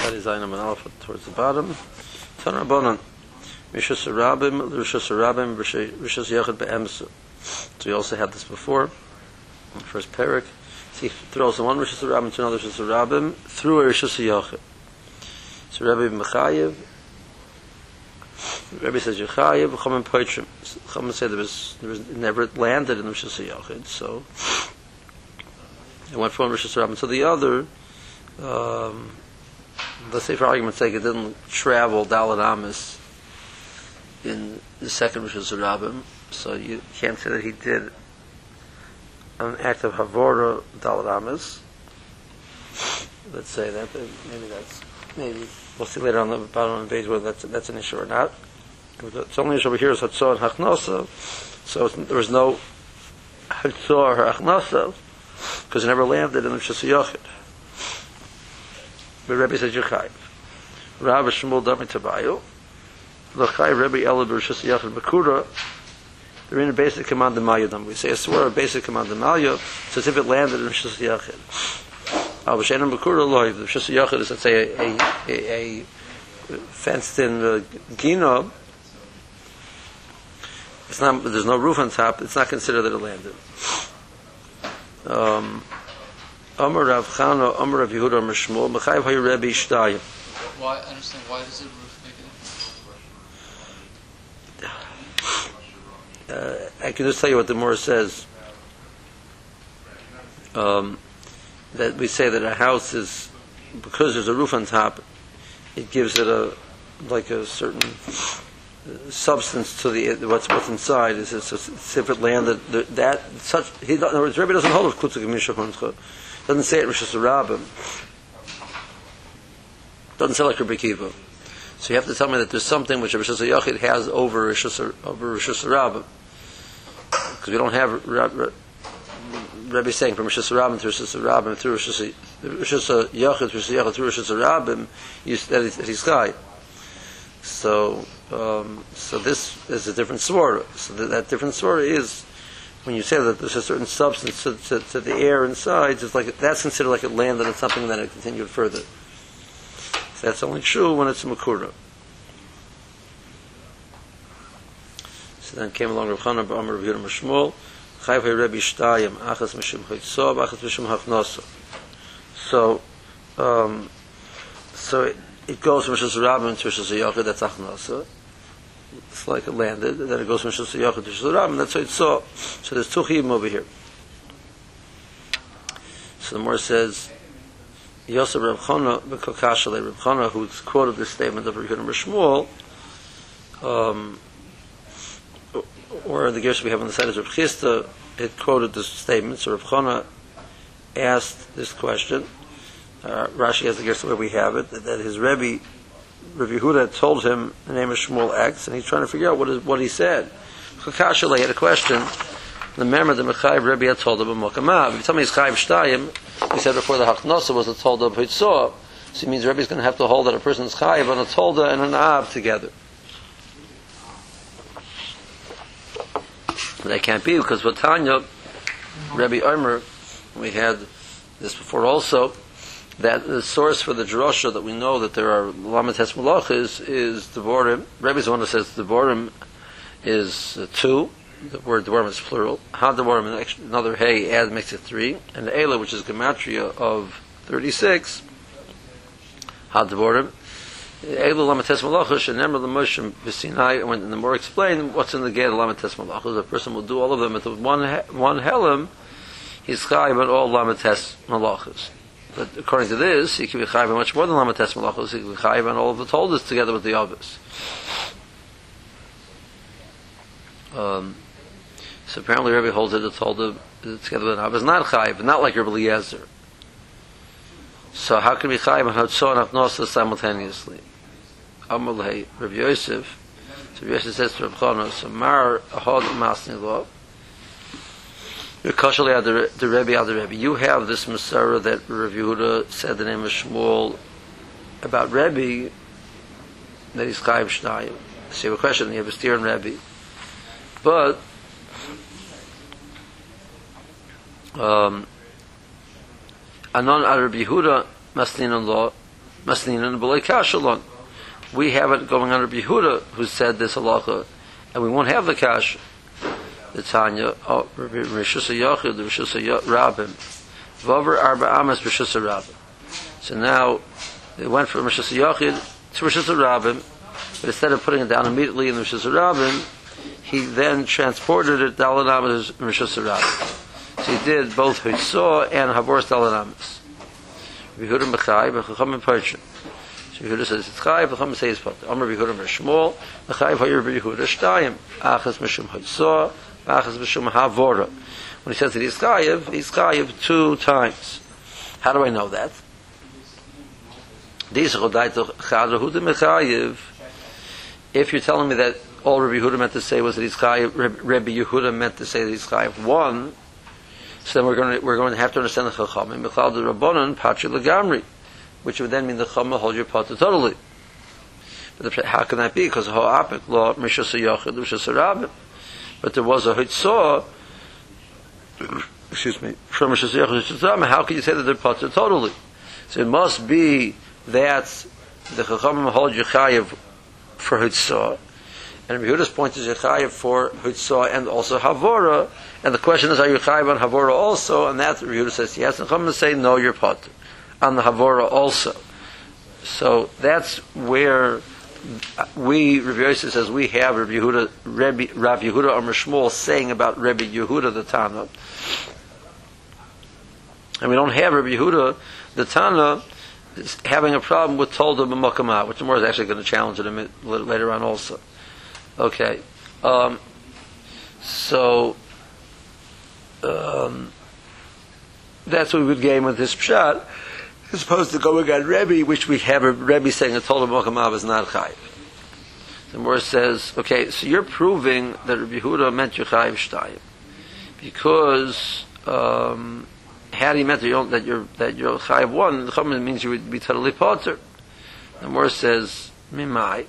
Study Zainam and Alpha towards the bottom. Tan Rabbanan. Rishus Rabim, Rishus Rabim, Rishus Yachid Be'emsu. So we also had this before. In the first parak. So he throws one Rishus Rabim to another Rishus Rabim through a Rishus Yachid. So Rabbi Mechayev. Rabbi says Yechayev, Chachamim Poitrim. Chachamim said it never landed in the Rishus Yachid. So it went from Rishus Rabim to the other. Let's say for argument's sake it didn't travel Daled Amis in the second Rishus Rabim, so you can't say that he did an act of Havora Daled Amis. Let's say that maybe we'll see later on the bottom of the page whether that's an issue or not. It's only issue over here is Hatzor and Hachnosa, so there was no Hatzor or Hachnosa because it never landed in the Rishus Yachid. But Rebbe says Yechayev. Rav Shmuel Dami Tabayu. L'chayev Rebbe Ela B'Rishus Yachid Makura. They're in a basic command of Malyadam. We say a swear a basic command of Malya, so as if it landed in Rishus Yachid. Al B'Shenim Makura Loi. The Rishus Yachid is, let's say, a fenced-in gino. It's not. There's no roof on top. It's not considered that it landed. Amar Rav Chana, Amar Rav Yehuda, Amar Shmuel, Mechayev Hayu Rebbe Shtayim. Why? I understand. Why does the roof make it? I can just tell you what the Gemara says. That we say that a house is, because there's a roof on top, it gives it a certain substance to the what's inside. Is if it landed that such. In other words, Rebbe doesn't hold of Klutzuk Mishach. Doesn't say it Rishus Rabim. Doesn't say like Rabbi Kiva. So you have to tell me that there's something which Rishus Yachid has over Rishus Rabim. Because we don't have Rabbi saying from Rishus Rabim to Rishus Rabim through Rishus Yachid through Rishus Rabim that he's Chai. So this is a different svara. So that different svara is when you say that there's a certain substance to the air inside, it's like that's considered like it landed on something and then it continued further. So that's only true when it's a makura. So then came along Rav Chana B'Amar Rav Yehuda Shmuel, Chayev Hayu Rebbe Shtayim, Achas Mishum Chaytzav, Achas Mishum Hachnosa. So it goes from Rishus Rabim to Rishus Yachid, that's Hachnosa. It's like it landed, and then it goes from Rishus Yachid to Rishus Rabim, and that's how it saw. So there's two chiyim over here. So the Gemara says, Yosef Rav Chana B'Kokashale Rav Chana, who quoted this statement of Rav Yehuda Shmuel, or the Gersh we have on the side is Rav Chisda, it quoted this statement. So Rav Chana asked this question. Rashi has the Gersh where we have it, that his Rebbe Rav Yehuda told him the name of Shmuel X, and he's trying to figure out what he said. Chakashale had a question. The member the Mechayev Rebbe had told him Mokamav. If you tell me he's Chayev Shtayim, he said before the Hachnosa was a Tolda of Hitzah, so it means Rebbe's going to have to hold that a person's Chayev on a Tolda and an Av together. But that can't be, because with Tanya, Rebbe Omer, we had this before also, that the source for the drasha that we know that there are Lamed Tes Malachis is Devorim. Rebbe's the one that says Devorim is 2. The word Devorim is plural. Ha Devorim, another Hey add makes it 3. And the Eila, which is Gematria of 36. Ha Devorim. Eila Lamed Tes Malachis and Nemra L'Moshe B'Sinai. And when the more explain what's in the Gate of Lamed Tes Malachis, a person will do all of them with one Helam. He's Chayiv on all Lamed Tes Malachis. But according to this, he can be chayiv much more than Lamed Tes Malachos. He can be chayiv on all of the Toldas together with the Avos. So apparently Rebbe holds that the Tolda together with the Avos not chayiv, not like Rebbe Eliezer. So how can we chayiv on Hatzor and Hachnosa simultaneously? Amar Lehei Rebbe Yosef. So Rebbe Yosef says to Rebbe Chana, so Mar Ahod Masni Lo. You have this Masara that Rav Yehuda said the name of Shmuel about Rebbe, that he's Chayev Shtayim. So you have a question, you have a steer in Rebbe. But Anon Rabbi Yehuda Maslin law Masninan b'lei kashalon. We have it going on Rabbi Yehuda, who said this halacha, and we won't have the kash. The Tanya, Rishus HaYachid, Rishus HaRabim, Vover Arba Amas Rishus HaRabim. So now they went from Rishus HaYachid to Rishus HaRabim, but instead of putting it down immediately in the Rishus HaRabim, he then transported it Dalan Amas Rishus HaRabim. So he did both Hitzah and Havoras Dalan Amas. Yehuda B'chai, B'chacham B'parchin. So Yehuda says it's Chai, B'chacham says it's Pat. Amar Yehuda B'shmol, B'chai V'yer B'Yehuda Shtayim, Achas Mishum Hitzah, Achas Mishum Havora. When he says that he's Chayiv 2 times. How do I know that? If you're telling me that all Rabbi Yehuda meant to say was that he's Chayiv, Rabbi Yehuda meant to say that he's Chayiv 1, so then we're going to have to understand the Chachamim. Mechlal the Rabbanon Patri Lagamri, which would then mean the Chachamim hold your potter totally. But how can that be? Because Ha'apik law Rishus HaYachid, Rishus HaRabim. But there was a Hitzah, excuse me, from Rishus HaYachid, Rishus HaRabim. How can you say that they're potter totally? So it must be that the Chachamim hold your Chayiv for Hitzah, and Rabbi Yehuda's point is Yechayiv for Hitzah and also Havora. And the question is, are you Chayiv on Havora also? And that Rabbi Yehuda says yes. And Chachamim say no, you're Potter on the Havora also. So that's where we, Rabbi Yosef says, we have Rabbi Yehuda, Rav Yehuda Amar Shmuel saying about Rabbi Yehuda the Tana. And we don't have Rabbi Yehuda the Tana is having a problem with Tolda B'Mokamah, which the Gemara is actually going to challenge it a bit later on also. Okay, so that's what we would gain with this pshat, as opposed to going on Rebbe, which we have a Rebbe saying a Tolda B'Mokamah is not Chayiv. The Gemara says, okay, so you're proving that Rabbi Yehuda meant Yechayiv Shtayim, because had he meant that you're Chayiv 1, the Chachamim means you would be totally Potter. The Gemara says, Mimai.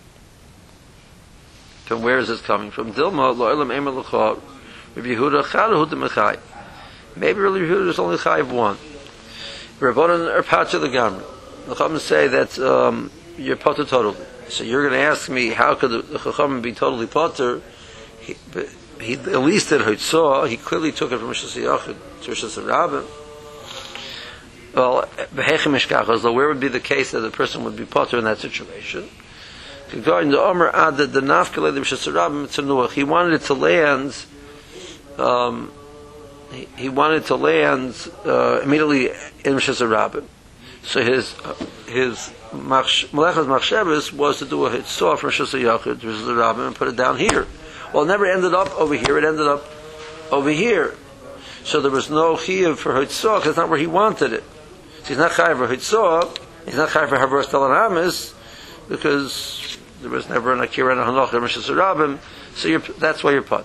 From where is this coming from? Dilma lo'elam emer l'chor Rabbi Yehuda chadahu demechai. Maybe Rabbi Yehuda is only Chayiv 1. Rabbanan are Pater L'gamri. The Chachamim say that you're Potter totally. So you're going to ask me, how could the Chachamim be totally Potter? He at least did Hitzah. He clearly took it from Rishus HaYachid to Rishus HaRabim. Well, b'hechem ishkachos, though, where would be the case that the person would be Potter in that situation? Regarding the Omer Ad, the Nafkalei the Rishus HaRabim Tzanuach, he wanted it to land. He wanted to land immediately in Rishus HaRabim. So his Melechas Machshavas was to do a Hitzah from Rishus HaYachid to Rishus HaRabim and put it down here. Well, it never ended up over here. It ended up over here. So there was no chiyuv for Hitzah because that's not where he wanted it. So he's not chayiv for Hitzah. He's not chayiv for Havoras Dalan Amas because there was never an Akira and a Hanoch and Rishus HaRabim. So that's why you're put.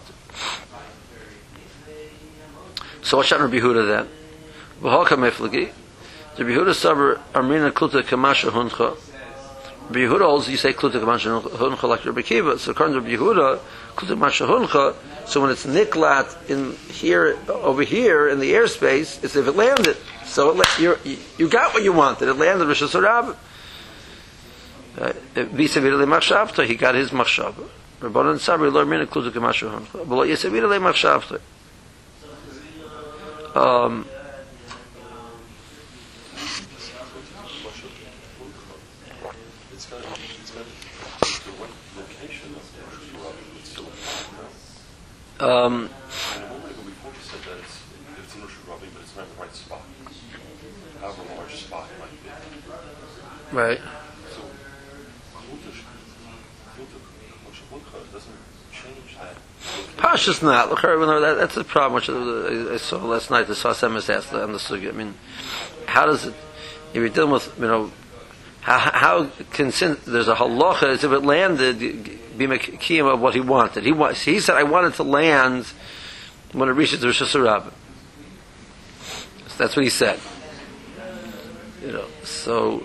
So what's Rabbi Yehuda then? V'holka meflagi. Rabbi Yehuda saber Armina Kluta Kamasha Huncha. Rabbi Yehuda holds you say Kluta Kamasha Huncha like Rabbi Kiva. So according to Rabbi Yehuda, Kluta Kamasha Huncha. So when it's niklat in here, over here in the airspace, it's if it landed. So you got what you wanted. It landed Rishus HaRabim. V'yisavidele machshavta. He got his machshavta. Rabbanan sabri lo Armina Kluta Kamasha Huncha. V'lo yisavidele machshavta. Right. Pashas not. That's the problem which I saw last night. The Sasemis asked on the sugi. I mean, how does it? If you're dealing with, how can there's a halacha as if it landed be mekiyim of what he wanted. He said, I wanted to land when it reaches the Rishus HaRabim. So that's what he said. So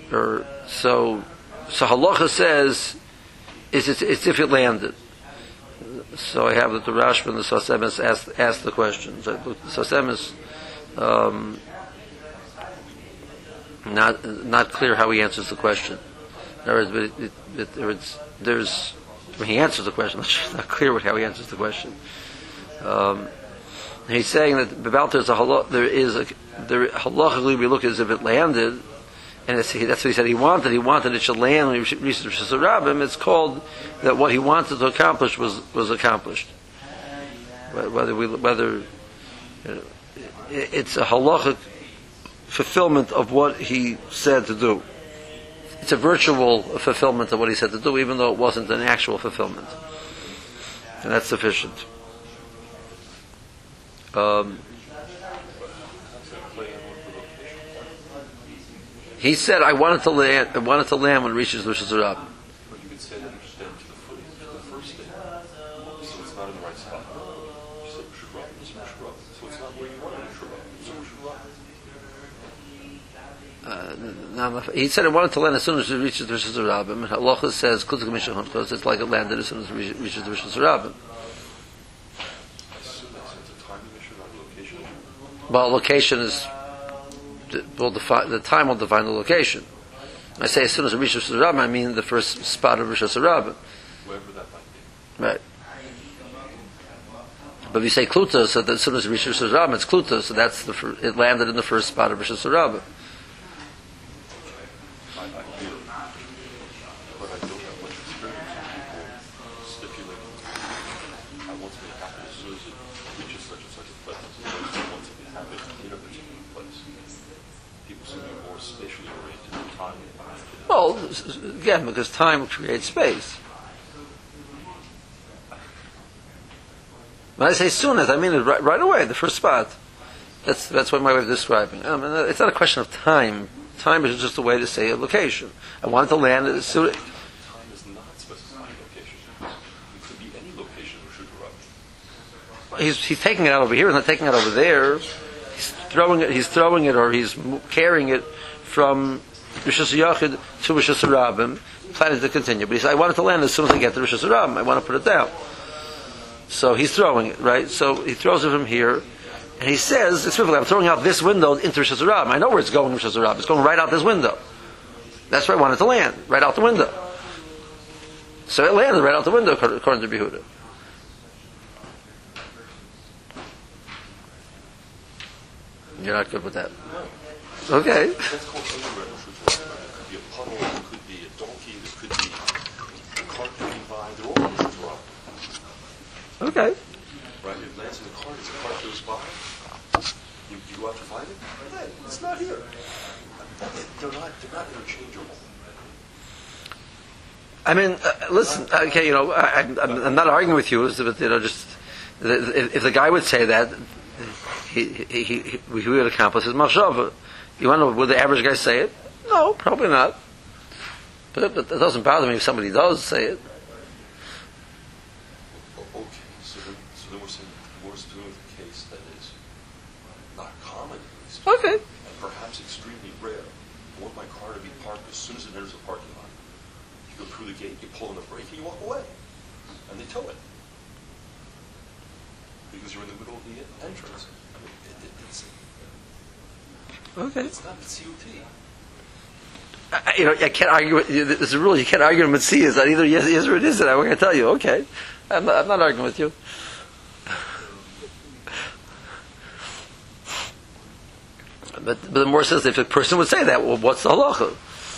halacha says it's if it landed. So I have that the Rashba and the Sasemis asked the question. So the Sasemis not clear how he answers the question. In other words, he answers the question. It's not clear how he answers the question. He's saying that Bebalter is halachically we look as if it landed, and that's what he said. He wanted it should land when he reaches the Rishus Harabim. It's called that what he wanted to accomplish was accomplished. Whether it's a halachic fulfillment of what he said to do. It's a virtual fulfillment of what he said to do, even though it wasn't an actual fulfillment, and that's sufficient. He said, "I wanted to land when it reaches the Rishus Harabim." But you could say that you stand to the footing, to the first stand, so it's not in the right spot. You said Rishus Harabim, so it's not where you want it, Rishus Harabim. He said, "I wanted to land as soon as it reaches the Rishus Harabim." And Halacha says, "Because it's like it landed as soon as it reaches the Rishus Harabim." I assume that's a timing issue, not a location issue. Well, location is the time will define the location. I say as soon as it reaches Rishus Harabim, I mean the first spot of Rishus Harabim. Wherever that might be. Right. But if you say Kluta, so that as soon as it reaches Rishus Harabim, it's Kluta, so that's it landed in the first spot of Rishus Harabim. I hear it. But I don't have much experience with people stipulating, I want to be happy as soon as it reaches such and such a place. I want to be happy in a particular place. People seem to be more spatially oriented than time. Well, again, because time creates space. When I say soon as, I mean it right away, the first spot. That's one way of describing. It's not a question of time. Time is just a way to say a location. I wanted to land as soon. Time is not specifying location. It could be any location or should erupt. He's taking it out over here. He's not taking it over there. He's throwing it, or he's carrying it from Rishus Yachid to Rishus Harabim, planning to continue. But he said, "I wanted to land as soon as I get to Rishus Harabim. I want to put it down." So he's throwing it, right? So he throws it from here, and he says, "It's I'm throwing out this window into Rishus Harabim. I know where it's going, Rishus Harabim. It's going right out this window. That's where I wanted to land, right out the window." So it landed right out the window, according to Behuda. You're not good with that. Okay. That's called anywhere in Rishus Harabim. It could be a puddle, it could be a donkey, it could be a cart moving by. They're all in Rishus Harabim. Okay. Right? It lands in the cart, as the cart goes by. You go out to find it? Hey, it's not here. They're not interchangeable. I mean, listen. Okay, I'm not arguing with you. But just if the guy would say that, he would accomplish his machshava. You want to know, would the average guy say it? No, probably not. But it doesn't bother me if somebody does say it. Okay, so then we're saying we're doing the case that is not common. Okay. And perhaps extremely rare. I want my car to be parked as soon as it enters a parking lot. You go through the gate, you pull on the brake, and you walk away. And they tow it. Because you're in the middle of the entrance. I mean, it's not a COT. I can't argue. There's a rule. You can't argue with C. Is that either yes or it isn't? I'm going to tell you. Okay, I'm not arguing with you. But the more says if a person would say that, well, what's the halacha?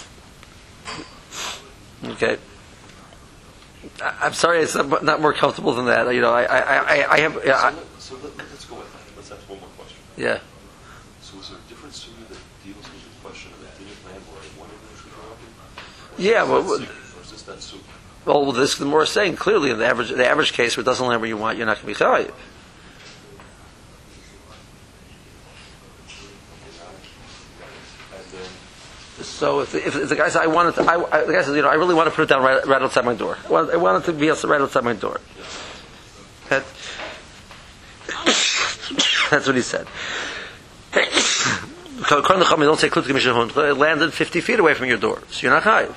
Okay. I'm sorry, it's not more comfortable than that. I have. So let's go with that. Let's ask one more question. Yeah. So is there a different sunnah that deals with the question of a dinner land where one of them should go up? Yeah, or is this that soup? Well, this the more saying clearly in the average case where it doesn't land where you want, you're not going to be chayiv. So if the guy says I really want to put it down right outside my door. I want it to be right outside my door. That's what he said. Don't say it landed 50 feet away from your door, so you're not chayiv.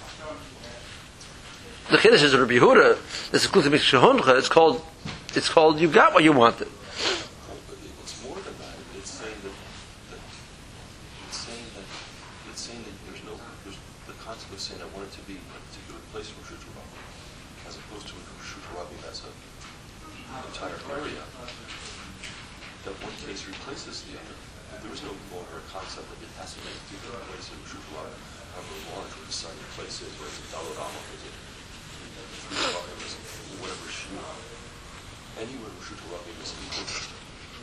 The Kiddush is Rabbi Yehuda. This is Klutim Mishahuncha. It's called you got what you wanted. It's more than that. It's saying that was saying I want it to be in a particular place for Reshut Rabim, as opposed to Reshut Rabim as an entire area, that one case replaces the other. There is no longer a concept that it has to be a particular place in Reshut Rabim, however large or decided place is, whether it's a Daled Amach, is it Reshut Rabim, is it whatever Reshut. Anywhere Reshut Rabim is equal.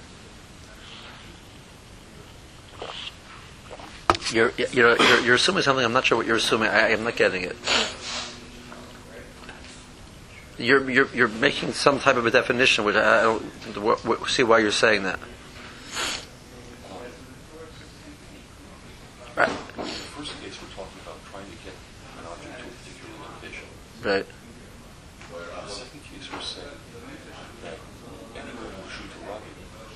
You're assuming something. I'm not sure what you're assuming. I'm not getting it. You're making some type of a definition, which I don't see why you're saying that. Right. In the first case, we're talking about trying to get an object to a particular location. Right. In the second case, we're saying that anywhere in Reshut Rabim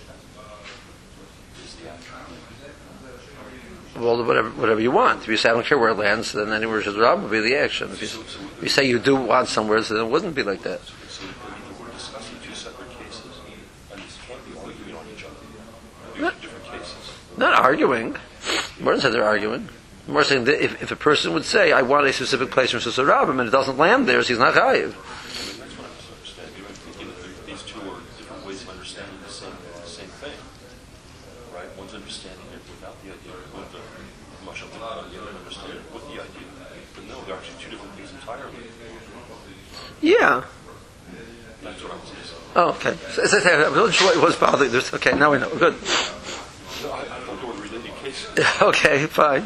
is the action. Well, whatever you want. If you say I don't care where it lands, then anywhere Reshut Rabim would be the action. If you say you do want somewhere, then it wouldn't be like that. So we're discussing two separate cases, and these can't be arguing on each other. These are different cases. Not arguing. More than said they're arguing. More saying that if a person would say, I want a specific place from Reshut Rabim, and it doesn't land there, so he's not chayiv. That's what I misunderstand. You're thinking that these two are different ways of understanding the same thing, right? One's understanding it without the idea, with the much of the other understanding it with the idea. But no, they're actually two different things entirely. Yeah. That's what I was saying. Oh, okay. I wasn't sure what was bothering. Okay, now we know. Good. No, I thought there were related cases. Okay, fine.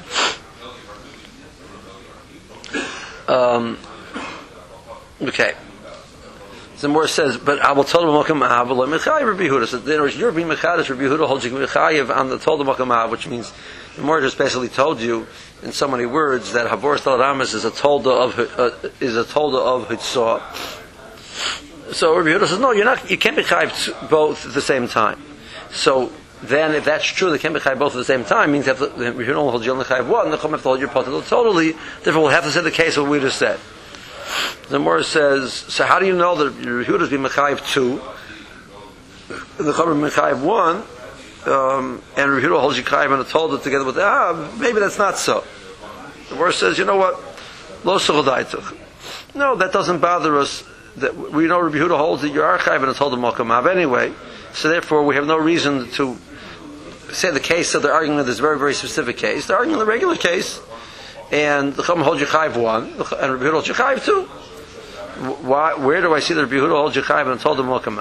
Okay. So more says, but I will tell them Makam Av Mechayev Rabbi Yehuda. So then you're being Mechadish Rabbi Yehuda holds you Mechayev on the told Makam Av, which means the more just basically told you in so many words that Havor Stal Ramas is a tolda of Hitzah. So Rabbi Yehuda says, no, you can't be chayiv both at the same time. So then, if that's true, they can't be chayiv both at the same time. Means that Rabbi Yehuda only holds you only chayiv one. The Chum have to hold your potel totally. Therefore, we'll have to say the case of what we just said. The Gemara says, so how do you know that Rabbi Yehuda is being mechayiv two, and the Chum is mechayiv one, and Rabbi Yehuda holds you chayiv and told it together with maybe that's not so. The Gemara says, you know what? Lo sochadaituch. No, that doesn't bother us. That we know Rabbi Yehuda holds that you are chayiv and it's told the Makam Av anyway. So therefore, we have no reason to say the case that they're arguing in this very, very specific case. They're arguing the regular case, and the Chum holds you chayiv one, and Rabbi Yehuda holds you chayiv two. Where do I see that Rabbi Yehuda holds you chayiv and told the Makam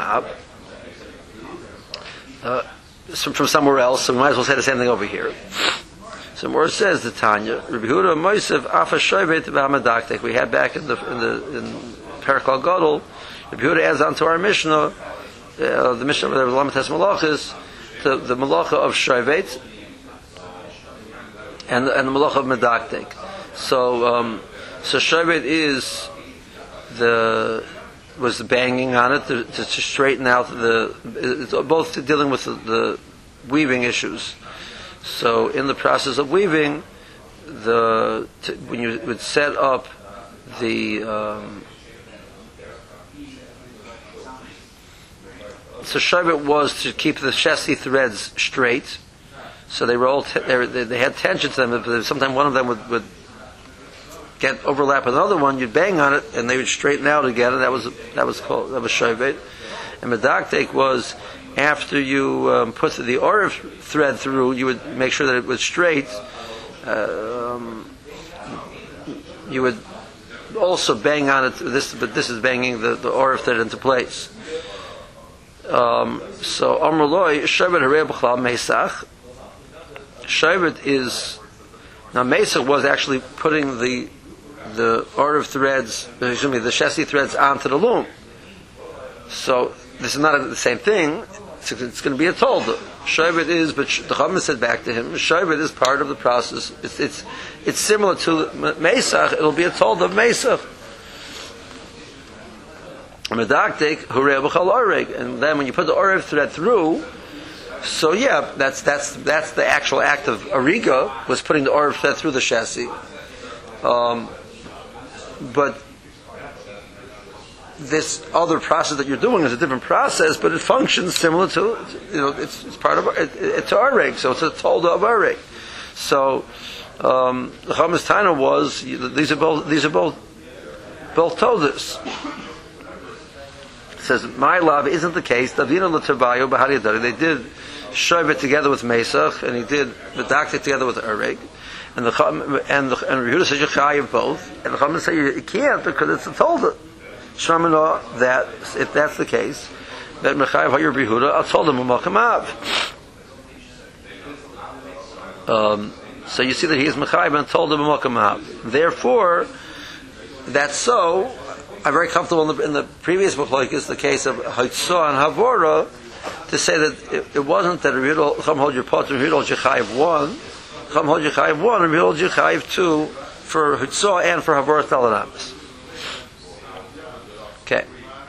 Av? From somewhere else, so we might as well say the same thing over here. So more says the Tanya, Rabbi Yehuda Moisev Afa Shovet V'Hamadaktek. We had back in Perikal Gadol, Rabbi Yehuda adds on to our Mishnah, the Mishnah where there was Lamed Tes Malachas, the Malacha of Shovet and the Malacha of Medaktek. So Shovet was the banging on it to straighten out it's both dealing with the weaving issues. So in the process of weaving, when you would set up the so Shovet was to keep the chassis threads straight. So they were all they had tension to them. But sometimes one of them would get overlap with another one. You'd bang on it, and they would straighten out again. And that was Shovet. And Medaktek was after you put the Orif thread through, you would make sure that it was straight. You would also bang on it. But this is banging the Orif thread into place. So Amr Loi Shovet Harei B'Chlal Mesach. Shovet is now Mesach was actually putting the Orif threads, the chassis threads onto the loom. So this is not the same thing. It's going to be a tolda. Shovet is, but the Chacham said back to him, Shovet is part of the process. It's similar to Mesach. It'll be a tolda of Mesach. Medaktek Hurei B'Chal Oreg, and then when you put the Oreg thread through, so yeah, that's the actual act of Ariga, was putting the Oreg thread through the chassis. But this other process that you're doing is a different process, but it functions similar to, it's part of to Oreg, so it's a tolda of Oreg. So The Chamas Taina was these are both todas. It says my love isn't the case. Davina l'Tabayu b'Hari Adari. They did Shovet together with Mesach, and he did the Daktik together with Ereg, and Yehuda says Yechayev both, and the Chamas say you can't because it's a Tolda. Shramana that if that's the case, that Mechayev Hayir Yehuda I told him Umakamav. So you see that he is Mechayev and told him Umakamav. Therefore, that's so. I'm very comfortable in the previous Machlokes, the case of Haitzah and Havora, to say that it wasn't that Rabbi Yehuda Chum hold your pot and Rabbi Yehuda hold Yechayev 1, Chum hold Yechayev 1, and Rabbi Yehuda hold Yechayev 2 for Haitzah and for Havora Talanamis. Okay.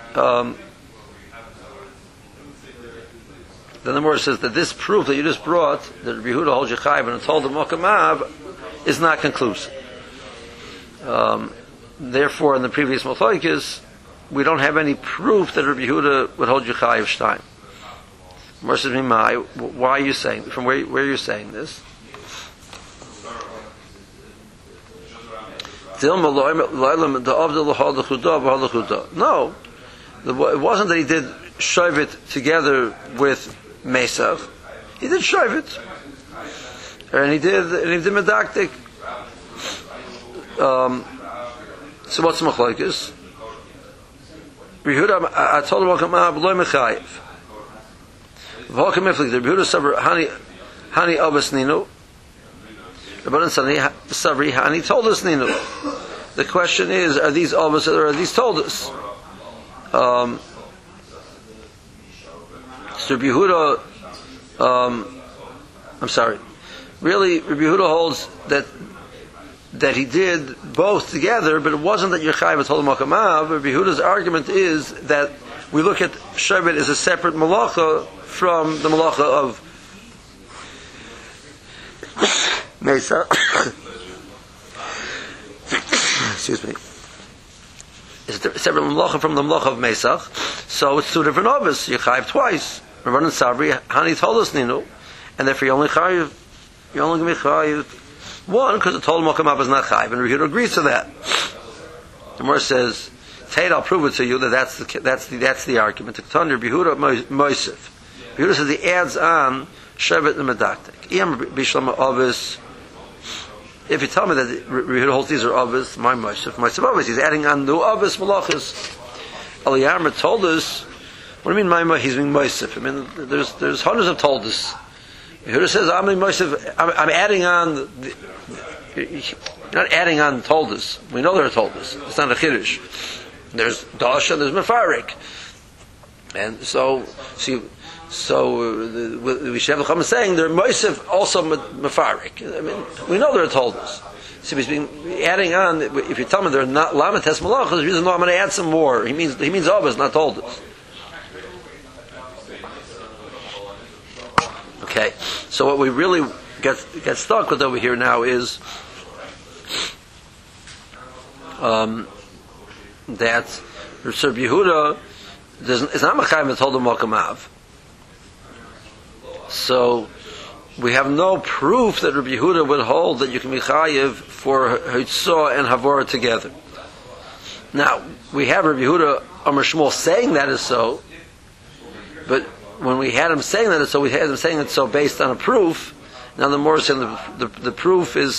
Then the Gemara says that this proof that you just brought, that Rabbi Yehuda holds Yechayev and told the Mokamav, is not conclusive. Therefore, in the previous Machlokes, we don't have any proof that Rabbi Yehuda would hold Yechayev Shtein. Gemara says, why are you saying? From where are you saying this? No, it wasn't that he did Shovet together with Mesach. He did Shovet, and he did Medaktik. So what's the Machlokes? Yehuda, I told him Wakamav Lo Mechayev. V'Hokam Miflik. Yehuda Sabri Hani Avos Ninu. Rabbanan Sabri Hani told us Ninu. The question is, are these Avos or are these told us? So Rabbi Yehuda, I'm sorry. Really, Rabbi Yehuda holds that he did both together, but it wasn't that Yechayev told him Makamav. Rabbi Yehuda's argument is that we look at Shevet as a separate malacha from the malacha of Mesa. Excuse me. It's a separate malacha from the malacha of Mesach, so it's two different avos. Yechayev twice. Rabbanan Sabri Hani told us Ninu, and therefore you only going to be Chayev one, because the total Mokamav is not Chayiv, and Rabbi Yehuda agrees to that. The Gemara says, Tate, I'll prove it to you that that's the argument. Rabbi Yehuda Moisef. Rabbi Yehuda says he adds on Shevet and Medaktik. If you tell me that Rabbi Yehuda holds these are Avos, my Moisef Avos, he's adding on new Avos Malachas. Eliyarma told us, what do you mean my he's being Moisef? I mean, there's hundreds of told us. Yehuda says, I'm adding on. You're not adding on toldas. We know there are toldas. It's not a chiddush. There's dash and there's mefarik, and so we should have the Chacham saying they're moisef also mefarik. I mean, we know there are toldas. So he's been adding on. If you tell me they're not lamates malachas, he says no, I'm going to add some more. He means avos, not toldas. Okay, so what we really get stuck with over here now is that Rabbi Yehuda is not Mechayev and told him Makamav. So we have no proof that Rabbi Yehuda would hold that you can be Chayev for Hitzah and Havora together. Now we have Rabbi Yehuda Amar Shmuel saying that is so, but when we had him saying that, so we had him saying it so based on a proof. Now the more saying the proof is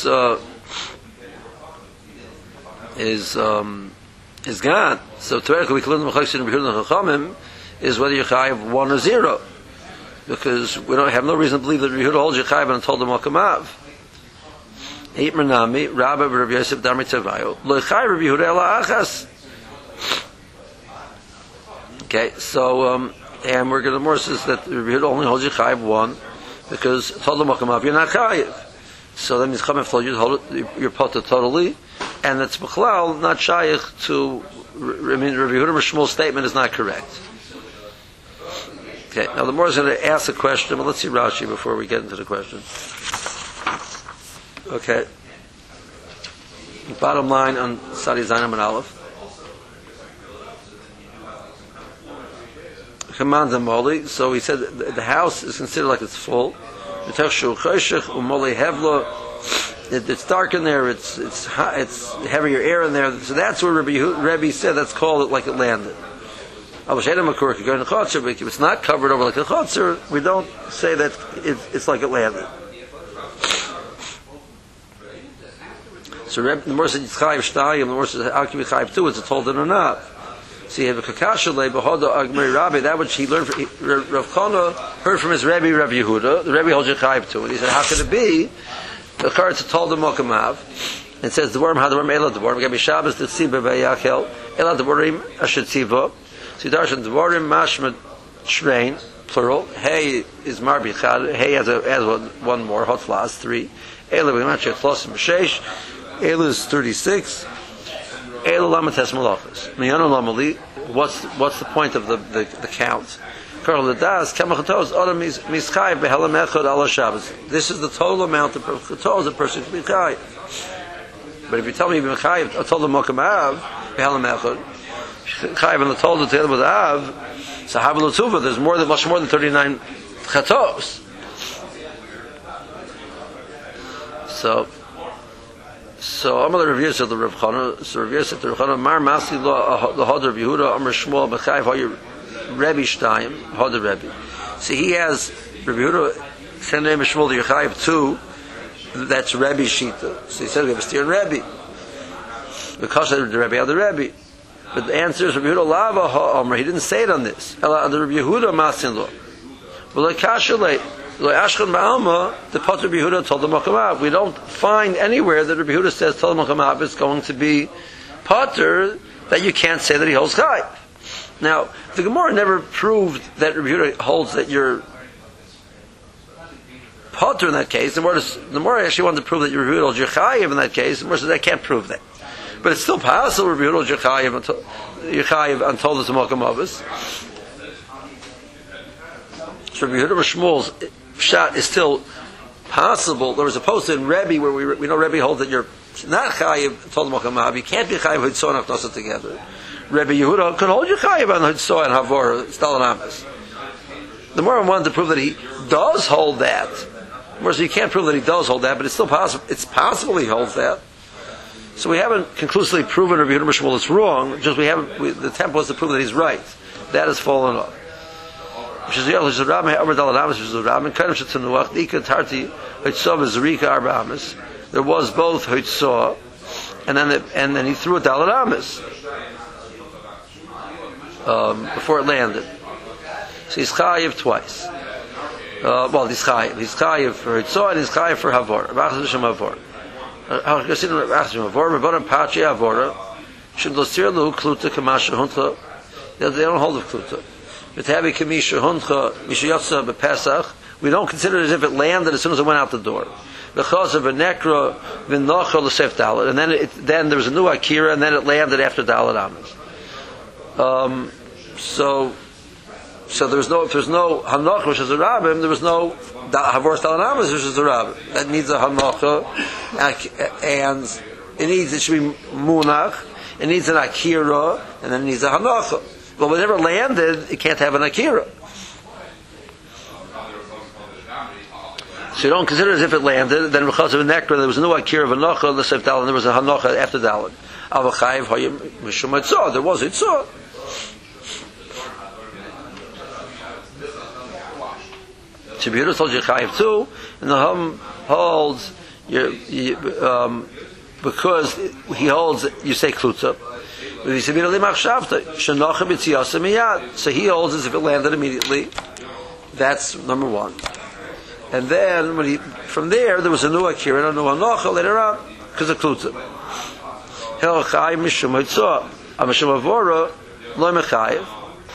gone. So theoretically, we can learn the Machlokes in Yehuda and Chachamim is whether Yechayev 1 or 0, because we don't have no reason to believe that Yehuda holds Yechayev and told him Makamav. Eight Menami Rabbi Rabbi Yosef Damri Tavayo Lo Yechayev Rabbi Yehuda Ela Achas. Okay, so. And we're going to more says that Rabbi Yehuda only holds Yechayev 1 because told him Makamav you're not Chayev. So that means Chachamim told you to hold your potter totally, and it's B'chlal not Shaykh to. I mean, Rabbi Yehuda Shmuel's statement is not correct. Okay, now the more is going to ask a question, but let's see Rashi before we get into the question. Okay, bottom line on Sadi Zainam and Aleph. So he said the house is considered like it's full. it's dark in there. It's hot, it's heavier air in there. So that's where Rebbe said. Let's call it like it landed. If it's not covered over like a chotzer, we don't say that it's like it landed. So the more said Yitzchayim Shtayim, the more said Akiv Yitzchayim too. It's a told or not. So you have a kakashalei behoda agmei Rabbi. That which he learned, Rav Kana heard from his Rebbe Rav Yehuda. The Rebbe holds Yitzchayim too, and he said, how could it be? The Karetz told the Mokamav. It says the worm had the worm Elad the worm. Gabi Shabbos the Tzibah Vayakel Elad the worm Asher Tzibah. So Darshan the worm Mashmat Shrein plural. Hey is Marbi Chad. Hey has one more hot flas 3. Elad V'Machet Chlosim B'Sheish. Elad is 36. Elad Lamates Malachas. Miyanu Lamali. What's the point of the count? This is the total amount of chatos a person can be chayiv. But if you tell me chayiv, I told the mokamav behalam echad chayiv and I told the together with av, so havelutuva. There's much more than 39 chatos. So Amal Rav Yosef the Rav Chana. So Rav Yosef the Rav Chana Mar Masi the Hadar of Yehuda Amar Shmuel B'chayiv Hayir Rebbe Shtayim, Hadar Rebbe. So he has Rebbe Yehuda send name of Shmuel the Yechayiv too. That's Rebbe Shita. So he said we have a steer in Rebbe because of the Rebbe, the Rebbe. But the answer is Rebbe Yehuda Lava Ha'amr. He didn't say it on this. Ela the Rebbe Yehuda Masin Lo. But like Kashalei, like Ashkan Ba'alma, the Pater Rebbe Yehuda told the Mokamav. We don't find anywhere that Rebbe Yehuda says told the Mokamav is going to be Pater that you can't say that he holds Chayiv. Now, the Gemara never proved that Rebbe Yehuda holds that you're potter in that case. The Gemara actually wanted to prove that Rebbe Yehuda holds you're chayiv in that case. The Gemara says I can't prove that, but it's still possible Rebbe Yehuda holds you're chayiv until there's a Mokum Avos. So Rebbe Yehuda Shmuel's shot is still possible. There was a post in Rebbe where we know Rebbe holds that you're not chayiv until the Mokum Avos. You can't be chayiv with Hitzon and Achnasa together. Rebbe Yehuda could hold you chayiv on Hitzah and Havor, Stalanamas. The more I wanted to prove that he does hold that. More so you can't prove that he does hold that, but it's still possible. It's possible he holds that. So we haven't conclusively proven Rebbe Yehuda Shmuel it's wrong. Just the attempt was to prove that he's right. That has fallen off. Which is the other. Which is the Rabbin Amar Daladamas. Which is the Rabbin Karim Shetanuach Dika Tarti Hitzah V'Zrika Arbamas. There was both Hitzah, and then he threw a Daladamas. Before it landed. So he's chayiv twice. He's chayiv for Hitzah and he's chayiv for Havor. Rabachas B'Shem Havor. Rabachas B'Shem Havor. Rabbanan Pachi Havora. Should losir lu kluta kamasha huntcha. They don't hold of kluta. V'tabi kamisha huntcha mishayotza b'Pesach. We don't consider it as if it landed as soon as it went out the door. Because of a nekra v'nocha l'sef dalet. And then there was a new akira and then it landed after dalet amas. So there's no hanocha which is a rabbim. There was no havor stalanamas which is a rabbim. That needs a hanocha, and it should be munach. It needs an akira, and then it needs a hanocha. But whenever landed, it can't have an akira. So you don't consider it as if it landed. Then because of a nekra, there was no akira of hanocha. The sef dalet, there was a hanocha after dalet. Avachayiv hayim mishum hitzah. There was hitzah. Rebbe Yehuda told you chayiv too, and the Hum holds because he holds you say klutza. So he holds as if it landed immediately. That's number one. And then from there was a new akira and a new hanocha later on because of klutza. Hel chayiv mishum hitzah, mishum avora lo mechayiv.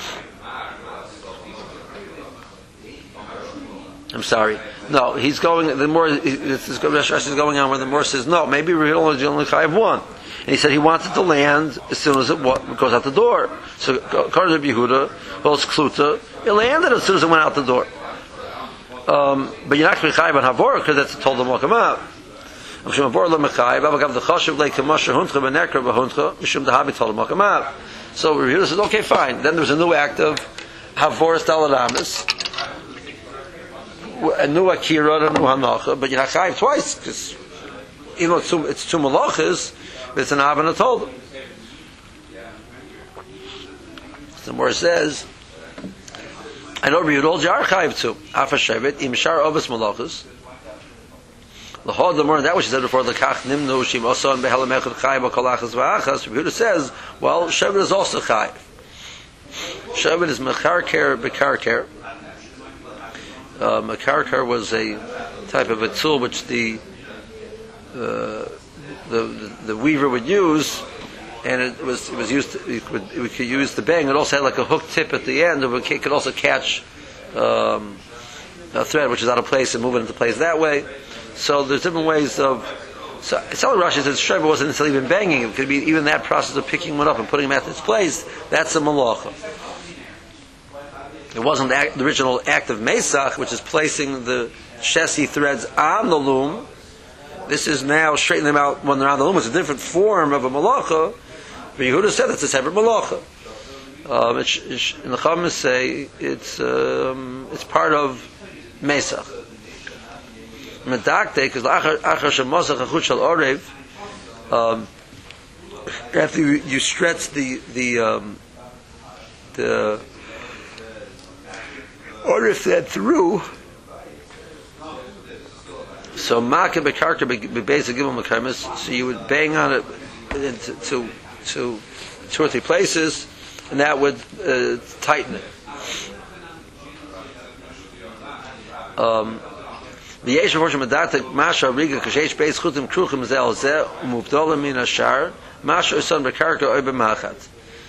I'm sorry. No, he's going. The more this is going on, where the more says no. Maybe we only chayiv one, and he said he wanted to land as soon as it goes out the door. So according to Yehuda, holds kluta, it landed as soon as it went out the door. But you're not going to be chayiv on havor because that's told them welcome out. So Rebbe Yehuda says, okay, fine. Then there was a new act of havor staladamis. A new akira and a new hanacha, but you're not chayiv twice because even though it's two malachas, but it's an av and a tolda. The more says, I know you'd all jar chayiv too. Afa shevet im shar obas malachas. The whole the more that which he said before the kach nimnu shim oson behelam echad chayiv akolachas va'achas. Yehuda says, well, shevet is also chayiv. Shevet is mecharker bekarker. Mekarker was a type of a tool which the weaver would use. And it was used. We could use the bang. It also had like a hook tip at the end. It could also catch a thread which is out of place and move it into place that way. So there's different ways of. So it's only Rashi says Sheva wasn't necessarily even banging. It could be even that process of picking one up and putting him at its place. That's a malacha. It wasn't the original act of Mesach, which is placing the chessi threads on the loom. This is now straightening them out when they're on the loom. It's a different form of a malacha. But Yehuda said it's a separate malacha. In the Chachamim say it's part of Mesach. Medakte, because achar shemosach achut shel orev, after you stretch the orev thread through. So Makah bekarka basic gimel mekamis. So you would bang on it to 2 or 3 places, and that would tighten it. The yesh version medatek masha riga kashesh beis chutim kruchim zel ze umubdola min ashar masha usan bekarka oy b'machat.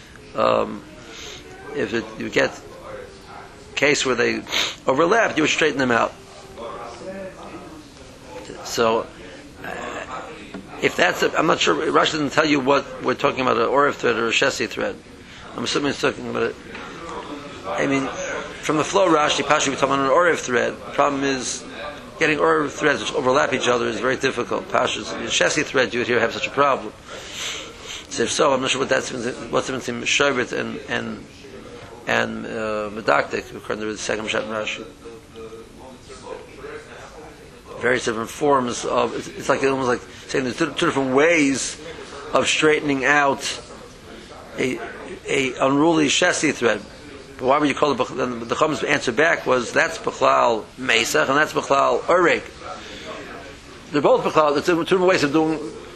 If you get a case where they overlap, you would straighten them out. So, if that's, I'm not sure. Rashi doesn't tell you what we're talking about, an orev thread or a shesi thread. I'm assuming it's talking about it. I mean, from the flow, Rashi, Pashi, we're talking about an orev thread. The problem is getting orev threads which overlap each other is very difficult. Pasha's shesi thread, you would here have such a problem. So if so, I'm not sure what's the difference between shevet and medaktik, according to the second Pshat in Rashi. Various different forms of. It's like almost like saying there's two different ways of straightening out a unruly shesi thread. But why would you call it? Then the Chacham's answer back was that's b'chlal mesach and that's b'chlal oreg. They're both b'chlal. There's two different ways of doing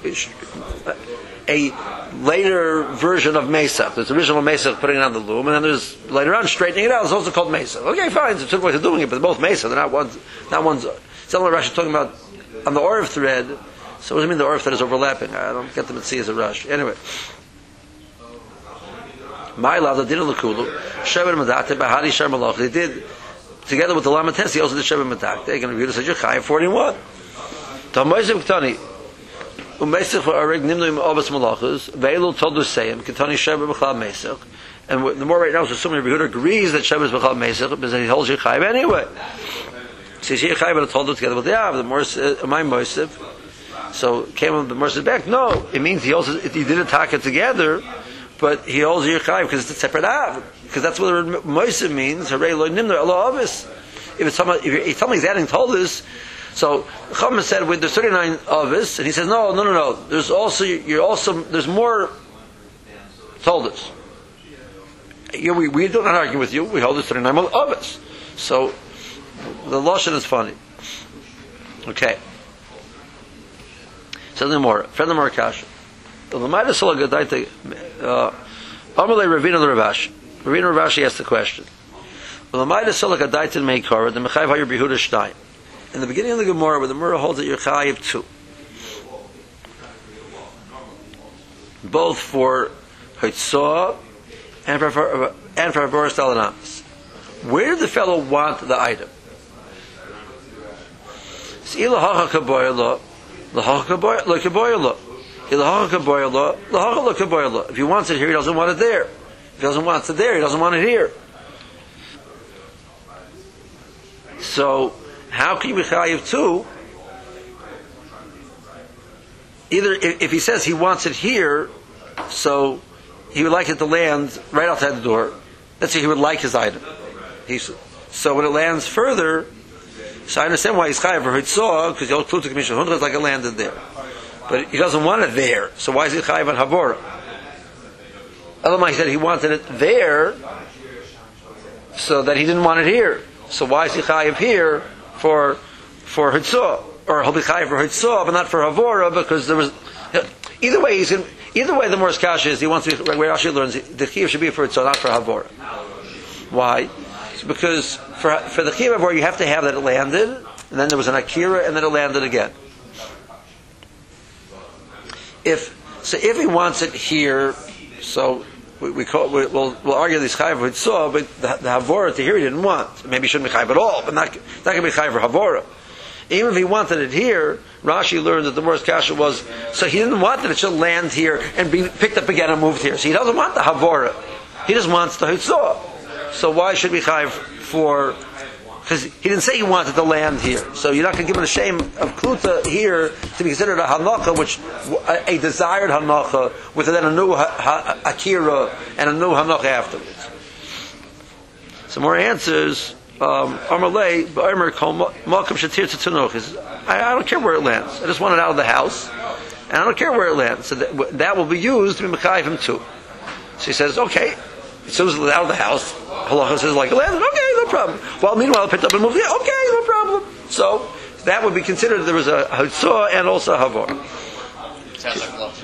a later version of mesach. There's original mesach putting it on the loom, and then there's later on straightening it out. It's also called mesach. Okay, fine. There's two different ways of doing it, but they're both mesach. They're not one's. It's not what Rashi is talking about on the orev thread. So what does it mean the orev thread is overlapping? I don't get them at sea as a Rashi. Anyway. My love, the din of Lakulu, Shevet Medakte, Bahari Shar Malach. They did, together with the Lamates, he also did Shevet Medakte. They're going to review this as Yechai 41. Tamoisim Ktani, Umesich for Arig Nimnu Im Obas Malachas, Veilu Todu Seyim, Ktani Shevet Bechal Mesich. And the more right now is assuming Yehuda agrees that Shevet is Bechal Mesich, because he holds Yechai anyway. So Yechai but told it together with the Av, the Morse, my Moisiv. So came on the Morse back. No, it means he did attack it together. But he holds your chayiv because it's a separate av. Because that's what the Moisiv means. Hooray lo nimner Allah avis. If somebody's adding toldas, so Chachamim said with the 39 avis, and he says no. There's there's more toldas. We do not argue with you. We hold the 39 avis. So the lashon is funny. Okay. So the more kasha. The Lamaida Sola Gadaita Amalei Ravina the Ravashi. Ravina Ravashi asked the question. The Lamaida Sola Gadaita Meikara, the Mechayiv Hayur Behuda Shtein. In the beginning of the Gemara, where the Gemara holds that you're Chayiv 2. Both for Hitzah and for Boris Dalanamas. Where did the fellow want the item? If he wants it here, he doesn't want it there. If he doesn't want it there, he doesn't want it here. So, how can you be chayiv too? Either if he says he wants it here, so he would like it to land right outside the door. Let's say he would like his item. So when it lands further, so I understand why he's chayiv for hitzah, because the old Pluto Commission Hundred is like it landed there. but he doesn't want it there. So why is he chayiv on havora? Elamai said he wanted it there, so that he didn't want it here. So why is he chayiv here for hitzah, or he'll be chayiv for hitzah, but not for havora, because there was either way the more kasha is he wants to be where Rashi learns the chiyuv should be for hitzah, not for havora. Why? Because for the chiyuv havora you have to have that it landed, and then there was an akira, and then it landed again. If he wants it here, so we'll argue this chayiv for hitzah, but the havora to here he didn't want. Maybe he shouldn't be chayiv at all, but not going to be chayiv for havora. Even if he wanted it here, Rashi learned that the worst kasha was, so he didn't want that it should land here and be picked up again and moved here. So he doesn't want the havora. He just wants the hitzah. So why should we chayiv for? Because he didn't say he wanted to land here. So you're not going to give him the shame of kluta here to be considered a hanacha, which a desired hanacha with then a new akira and a new hanacha afterwards. Some more answers. Amalei b'omer kol malkum shatir tzitzunoch. I don't care where it lands. I just want it out of the house, and I don't care where it lands. So that will be used to be mechayiv him too. So he says, okay. As soon as it's out of the house, halacha says like it landed. Okay, no problem. Well, meanwhile, it picked up and moved. Yeah, okay, no problem. So that would be considered there was a hitzah and also a havor. Sounds like love.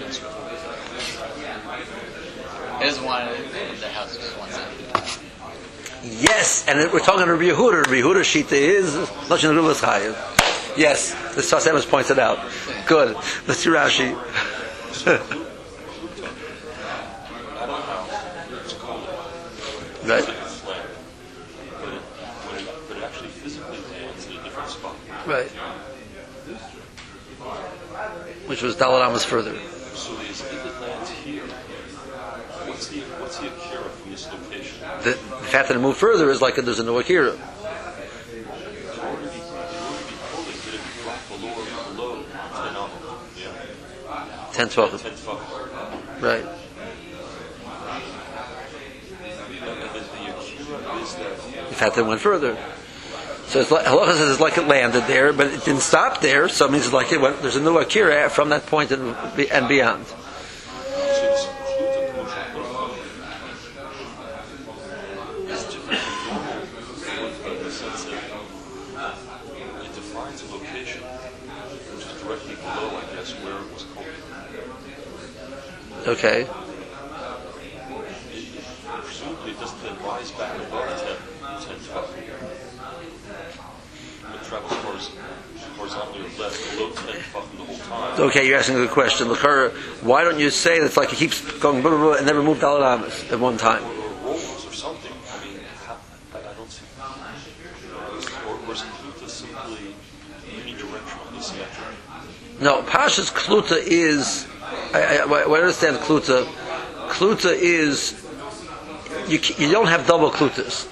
He doesn't want it in the house. He just wants it. Yes, and we're talking to Rabbi Yehuda. Rabbi Yehuda shita is lashon ruvas chayiv. Yes, the Sasem has pointed out. Good. Let's see Rashi. Right. But it actually physically lands in a different spot. Right. Which was Daled Amos further. So if it lands here, what's the akira from this location? The fact that it moved further is like there's a no akira. In order to be holding, did it drop below 10 10 tvachim. 10 tvachim. Right. The fact that it went further. So it's like, halacha says it's like it landed there, but it didn't stop there, so it means it's like it went, there's a new akira from that point and beyond. So this kluta is different from normal in the sense that it defines a location which is directly below, I guess, where it was called. Okay. Presumably it doesn't then rise back above 10 tvachim. It travels horizontally or left below 10 tvachim the whole time. Okay, you're asking a good question. Why don't you say that it's like it keeps going blah, blah, blah, and never moved Daled Amos at one time? Or rolls or something. I mean, I don't see. Or is kluta simply unidirectional, asymmetric? No, Pasha's kluta is. I understand kluta. Kluta is you don't have double klutas.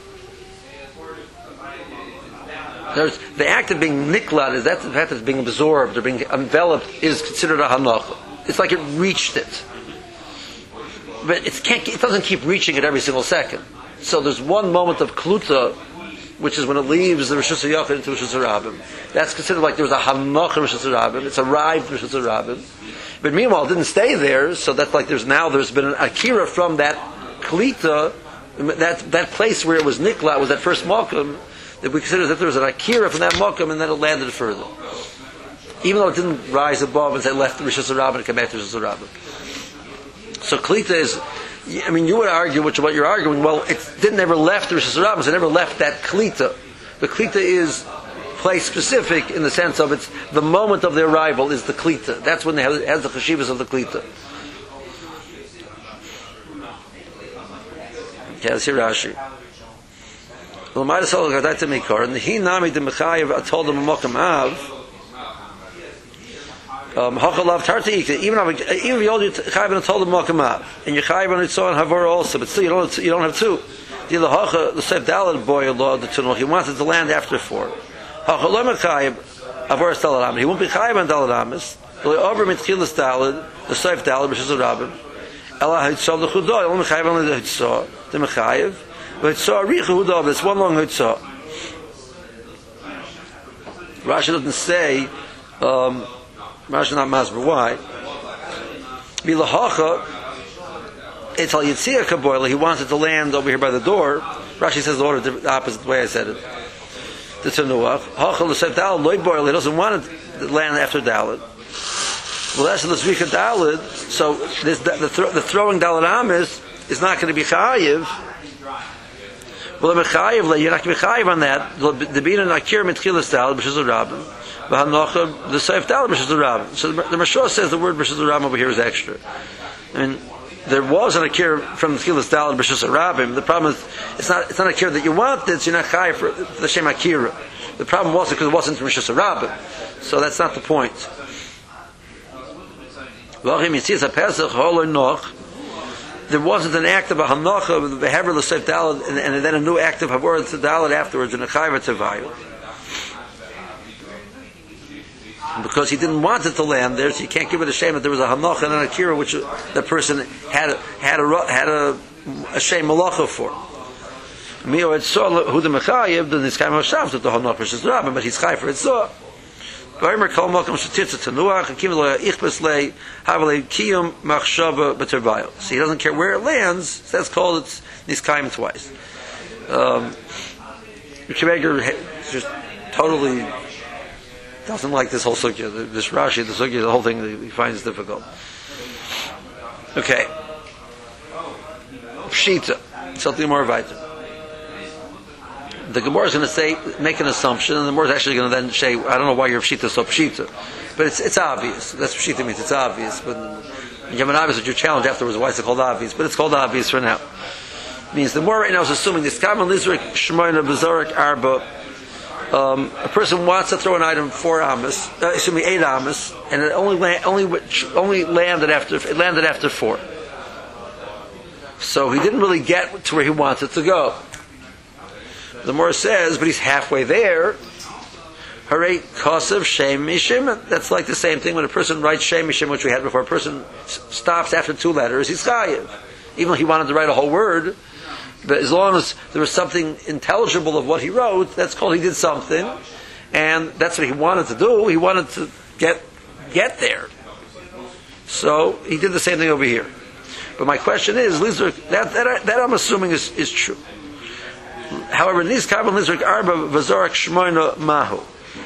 The act of being niklat is that the fact that it's being absorbed or being enveloped is considered a hanacha. It's like it reached it, but it doesn't keep reaching it every single second. So there's one moment of kluta, which is when it leaves the Rishus HaYachid into Rishus HaRabim. That's considered like there was a hanacha in Rishus HaRabim. It's arrived in Rishus HaRabim. But meanwhile, it didn't stay there, so that's like there's been an akira from that klita, that place where it was niklat, was that first mokum, that we consider that there was an akira from that mokum, and then it landed further. Even though it didn't rise above and say left the Rishus HaRabim and come back to Rishus HaRabim. So klita is, I mean, you would argue, which is what you're arguing, well, it didn't ever left the Rishus HaRabim, so it never left that klita. The klita is place specific in the sense of it's the moment of the arrival is the klita. That's when it has the cheshivas of the klita. Okay, let's hear Rashi. And he nami the mechayev told him mokum av. Hachalav tarteika. Even if you chayev told him mokum av, and you chayev on Hitzah and havor also, but still you don't have two. The hacha the seif dalad boy law the tunnel. He wanted to land after 4. Hachalav mechayev havor dalad amis. He won't be chayev on dalad amis. The over mitchilas dalad the seif dalad Rishus HaRabim. Ela Hitzah the chudah. Only chayev on the Hitzah the mechayev. But it's one long hitzah. Rashi doesn't say Rashi not masber. Why? Bilahacha. It's al yitzia kaboila. He wanted to land over here by the door. Rashi says the order the opposite way I said it. The tenuach. Hacha l'sef dalad loy boil. He doesn't want to land after dalad. Well, that's the zvika dalad. So the throwing dalad amis is not going to be chayiv. Well, you're not going to be chayiv on that. The bina nakir mitchilas dalad b'shuz rabim. V'hanocha the seif dalad b'shuz rabim. So the Mashal says the word b'shuz rabim over here is extra. I mean, there was an akir from the Tchilas Dalad B'Shus Rabim. The problem is, it's not an akir that you wanted, so you're not chayiv for the Shem Akira. The problem was because it wasn't from B'Shus Rabim. So that's not the point. There wasn't an act of a hanocha of the Hever L'Seif Dalad, and then a new act of Havor to Dalad afterwards, and a chayiv to Vayu. Because he didn't want it to land there, so you can't give it a shame that there was a hanocha and an akira which the person had a shame malacha for. Mio had saw who the mechayev then this kind of shav that the hanocha is rabbi, but he's chai for it so. Vaymer kol malkum shetitza tenuach and kim lo ichbes le havle kiyum machshava b'tervayo. So he doesn't care where it lands. So that's called it's niskayim twice. Kiveger just totally doesn't like this whole sugya. This Rashi, the sugya, the whole thing he finds difficult. Okay. Pshita. Something more vital. The Gemara is going to say, make an assumption, and the Gemara is actually going to then say, I don't know why your Pshita is so Pshita. But it's obvious. That's what Pshita means, it's obvious. But you have an obvious that you challenge afterwards, why is it called obvious? But it's called obvious for now. It means the Gemara right now is assuming this Kaman Lizrik Shmoyna Bezorik Arba. A person wants to throw an item 8 amas, and it only landed after 4. So he didn't really get to where he wanted to go. The Gemara says, but he's halfway there. Hooray, kosev shem mishim. That's like the same thing when a person writes shem mishim, which we had before. A person stops after 2 letters, he's chayiv, even though he wanted to write a whole word. But as long as there was something intelligible of what he wrote, that's called he did something, and that's what he wanted to do. He wanted to get there. So he did the same thing over here. But my question is, that I'm assuming is true. However, Nis Kabel Nizrik Arba Vazorak Shmoina Mahu.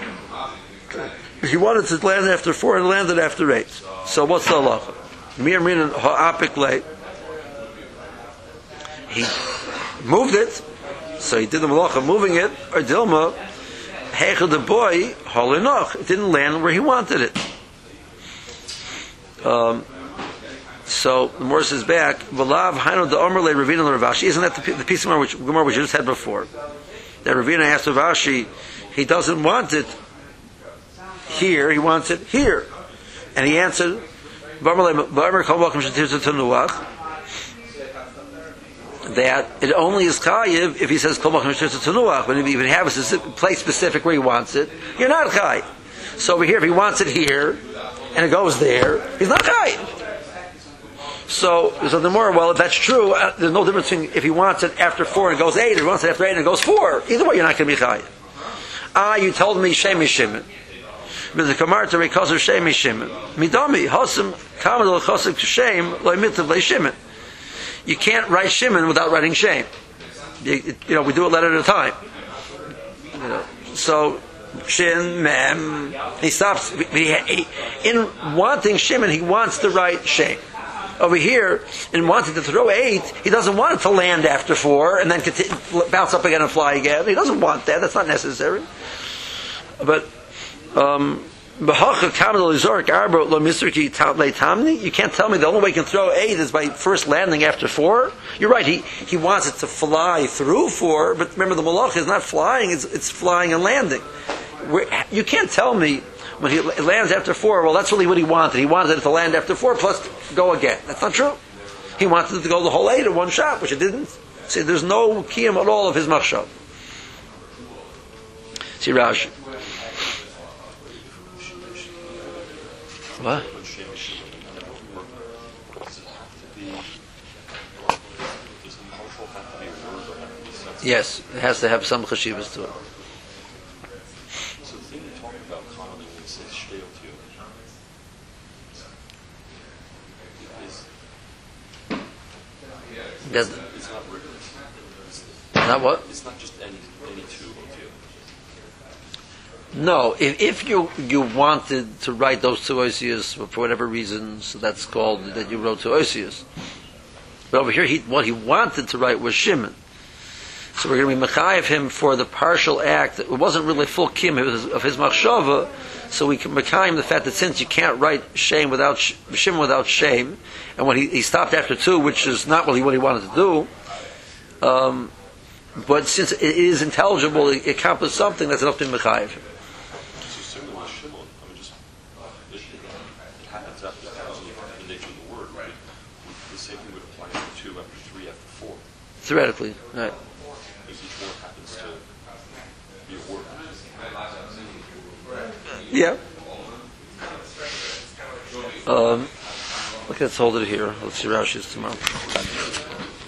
He wanted to land after 4 and landed after 8. So what's the halacha? Mir Minan Ha'apik Leit. He moved it, so he did the malacha moving it, or Dilma, Heichel the boy, Holinoch. It didn't land where he wanted it. So the Morris is back. V'lav Hainu the Omer le Ravina le Ravashi. Isn't that the piece of Gemara which you just had before? That Ravina asked Ravashi, he doesn't want it here, he wants it here. And he answered, that it only is chayiv if he says kol machim shtirza tenuach. But if you have a place specific where he wants it, you're not chayiv. So over here, if he wants it here and it goes there, he's not chayiv. So the more, well, if that's true, there's no difference between if he wants it after 4 and it goes 8, or he wants it after 8 and it goes 4. Either way, you're not going to be chayiv. You told me shemi shimon. But the kamar to rekoser shemi shimon. Midami hasam kamadol chosek shem loy mitav le shimon. You can't write Shimon without writing Shem. We do it letter at a time. So, Shin, Mem, he stops. In wanting Shimon, he wants to write Shem. Over here, in wanting to throw 8, he doesn't want it to land after 4 and then bounce up again and fly again. He doesn't want that. That's not necessary. But, you can't tell me the only way you can throw 8 is by first landing after 4. You're right, he wants it to fly through 4, but remember the malach is not flying, it's flying and landing. You can't tell me when he lands after 4, well, that's really what he wanted. He wanted it to land after 4 plus go again. That's not true. He wanted it to go the whole 8 in one shot, which it didn't. See, there's no kiyum at all of his machshav. See Rashi. What? Yes, it has to have some chashivas to it. So the thing you talk about commonly when it says shteil to, That, It's not rigorous. not what? It's not just any two OTO. No, if you wanted to write those two Osius for whatever reason, so that's called that you wrote two Osius. But over here, what he wanted to write was Shimon. So we're going to be mechayev him for the partial act. It wasn't really full kim of his machshava, so we can mechayev the fact that since you can't write shame without Shimon without shame, and when he stopped after two, which is not really what he wanted to do. But since it is intelligible, it accomplishes something that's enough to mechayev him. So certainly with Shimon, I mean, just it happens after the nature of the word, right? The same thing would apply after two, after three, after four. Theoretically, right? Because each one happens to be a word. Yeah. Okay, let's hold it here. Let's see Rashi's tomorrow.